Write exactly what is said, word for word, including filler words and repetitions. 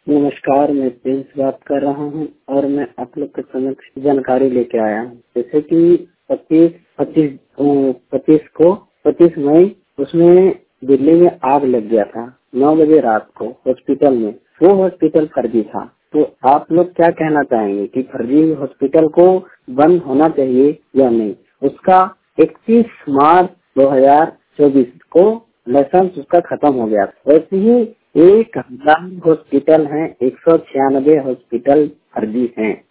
नमस्कार, मैं प्रिंस बात कर रहा हूँ और मैं आप लोग के समक्ष जानकारी लेके आया हूँ। जैसे कि पच्चीस पच्चीस पच्चीस को पच्चीस मई उसमें दिल्ली में आग लग गया था नौ बजे रात को हॉस्पिटल में। वो हॉस्पिटल फर्जी था। तो आप लोग क्या कहना चाहेंगे कि फर्जी हॉस्पिटल को बंद होना चाहिए या नहीं? उसका इकतीस मार्च दो हजार चौबीस को लाइसेंस उसका खत्म हो गया। वैसे ही एक हजार हॉस्पिटल हैं, एक सौ छियानबे हॉस्पिटल फर्जी हैं।